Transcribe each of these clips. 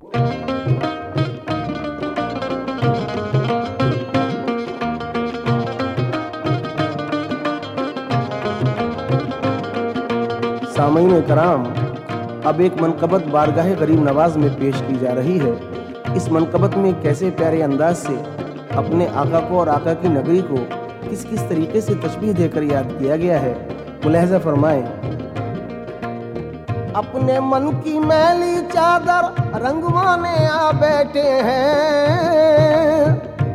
सामईन कराम, अब एक मनकबत बारगाह गरीब नवाज में पेश की जा रही है। इस मनकबत में कैसे प्यारे अंदाज से अपने आका को और आका की नगरी को किस किस तरीके से तशबीह देकर याद किया गया है, मुलाहजा फरमाएं। अपने मन की मैली चादर रंगवाने आ बैठे हैं,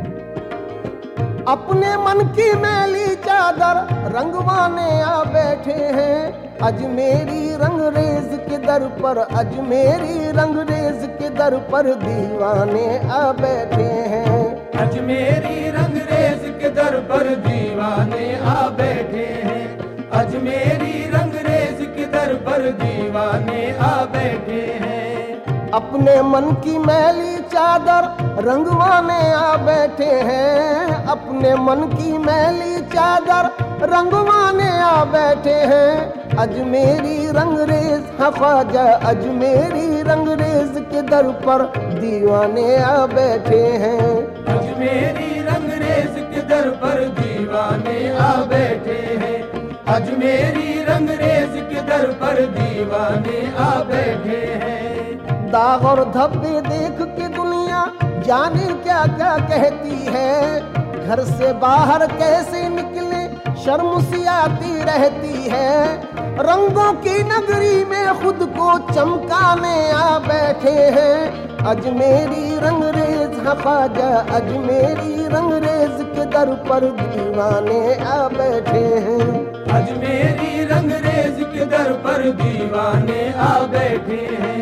अपने मन की मैली चादर रंगवाने आ बैठे हैं। अजमेरी रंगरेज के दर पर, अजमेरी रंगरेज के दर पर दीवाने आ बैठे हैं। अजमेरी रंगरेज के दर पर दीवाने आ बैठे हैं। अजमेरी रंगरेज के दर पर दीवाने आ बैठे हैं। अपने मन की मैली चादर रंगवाने आ बैठे हैं, अपने मन की मैली चादर रंगवाने आ बैठे हैं। अजमेरी रंगरेज ख्वाजा, अजमेरी रंगरेज के दर पर दीवाने आ बैठे हैं। अजमेरी रंगरेज के दर पर दीवाने आ बैठे हैं। अजमेरी रंगरेज के दर पर दीवाने आ बैठे हैं। दाग और धब्बे देख के दुनिया जाने क्या क्या कहती है, घर से बाहर कैसे निकले शर्म सी आती रहती है। रंगों की नगरी में खुद को चमकाने आ बैठे हैं। अजमेरी रंगरेज ख्वाजा, अजमेरी रंगरेज के दर पर दीवाने आ बैठे हैं। अजमेरी रंगरेज के दर पर दीवाने आ बैठे हैं।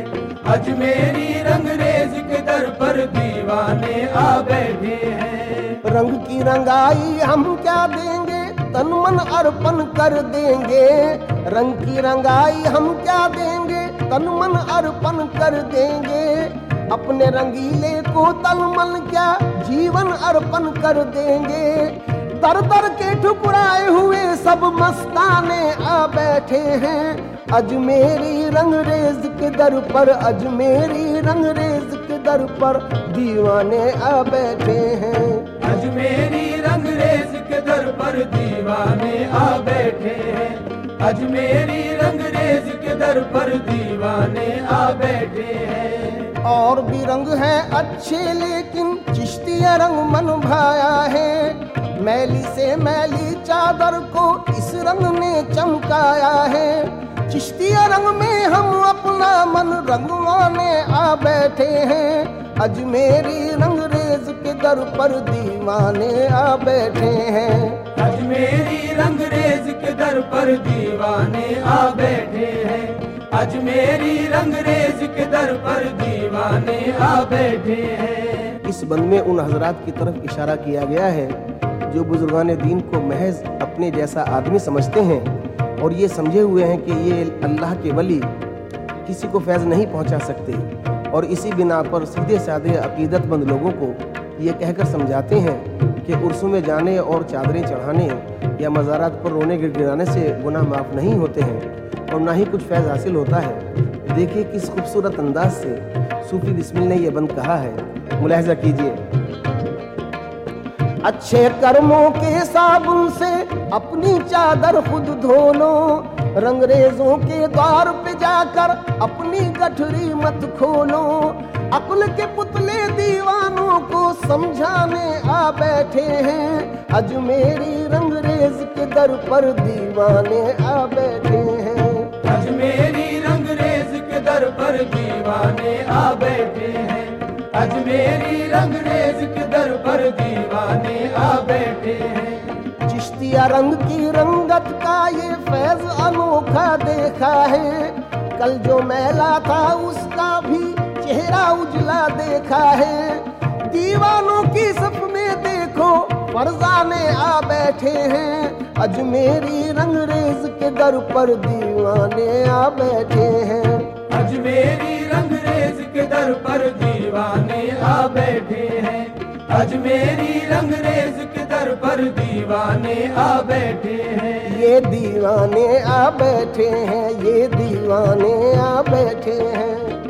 अजमेरी रंगरेज के दर पर दीवाने आ बैठे हैं। रंग की रंगाई हम क्या देंगे, तन मन अर्पण कर देंगे। रंग की रंगाई हम क्या देंगे, तन मन अर्पण कर देंगे। अपने रंगीले को तन मन क्या जीवन अर्पण कर देंगे। दर दर के ठुकराए हुए सब मस्ताने आ बैठे हैं। अजमेरी रंगरेज के दर पर, अजमेरी रंगरेज के दर पर दीवाने आ बैठे हैं। अजमेरी रंगरेज के दर पर दीवाने आ बैठे हैं। अजमेरी रंगरेज के दर पर दीवाने आ बैठे हैं। और भी रंग है अच्छे लेकिन चिश्तिया रंग मन भाया है। मैली से मैली चादर को इस रंग ने चमकाया है। चिश्तिया रंग में हम अपना मन रंगवाने आ बैठे हैं। अजमेरी रंगरेज के दर पर दीवाने आ बैठे हैं। अजमेरी रंगरेज के दर पर दीवाने आ बैठे हैं। अजमेरी रंगरेज के दर पर दीवाने आ बैठे हैं। इस बंद में उन हजरात की तरफ इशारा किया गया है जो बुजुर्गान दीन को महज अपने जैसा आदमी समझते हैं और ये समझे हुए हैं कि ये अल्लाह के वली किसी को फैज़ नहीं पहुंचा सकते, और इसी बिना पर सीधे साधे अकीदतमंद लोगों को ये कहकर समझाते हैं कि उर्सों में जाने और चादरें चढ़ाने या मज़ारात पर रोने गिड़गिड़ाने से गुनाह माफ़ नहीं होते हैं और ना ही कुछ फैज़ हासिल होता है। देखिए किस खूबसूरत अंदाज से सूफी बिस्मिल ने यह बंद कहा है, मुलाहजा कीजिए। अच्छे कर्मों के साबुन से अपनी चादर खुद धो लो, रंगरेजों के द्वार पे जाकर अपनी गठरी मत खोलो। अक्ल के पुतले दीवानों को समझाने आ बैठे हैं। अजमेरी रंगरेज के दर पर दीवाने आ बैठे हैं। अजमेरी रंगरेज के दर पर दीवाने आ बैठे हैं। अजमेरी रंगरेज के दर पर दीवाने आ बैठे हैं। चिश्तिया रंग की रंगत का ये फैज अनोखा देखा है। कल जो मैला था उसका भी चेहरा उजला देखा है। दीवानों की सफ में देखो फरजाने आ बैठे हैं। अजमेरी रंगरेज के दर पर दीवाने आ बैठे हैं। अजमेरी रंगरेज के दर पर दीवाने आ बैठे हैं। अजमेरी रंगरेज के दर पर दीवाने आ बैठे हैं। ये दीवाने आ बैठे हैं, ये दीवाने आ बैठे हैं।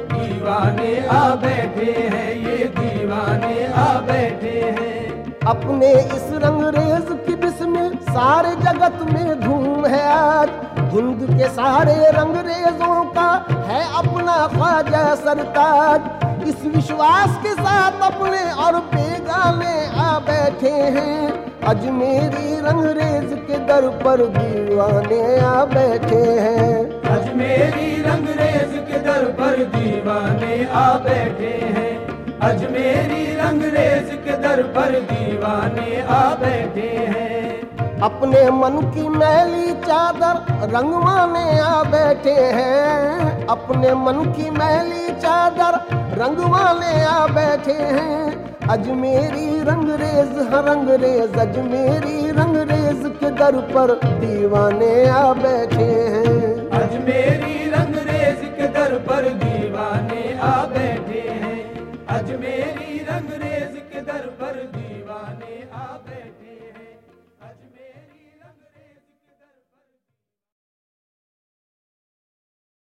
दीवाने आ बैठे हैं, ये दीवाने आ बैठे हैं। अपने इस रंगरेज की बिस्मिल सारे जगत में धूम है आज। हिंद के सारे रंगरेजों का है अपना ख्वाजा सरताज। इस विश्वास के साथ अपने और बेगाने आ बैठे हैं। अजमेरी रंगरेज के दर पर दीवाने आ बैठे हैं। अजमेरी रंगरेज के दर पर दीवाने आ बैठे हैं। अजमेरी रंगरेज के दर पर दीवाने आ बैठे हैं। अपने मन की मैली चादर रंगवाने आ बैठे हैं। अपने मन की मैली चादर रंगवाने आ बैठे हैं। अजमेरी रंगरेज रंगरेज अजमेरी रंगरेज के दर पर दीवाने आ बैठे हैं। अजमेरी रंगरेज के दर पर दीवाने आ बैठे हैं। अजमेरी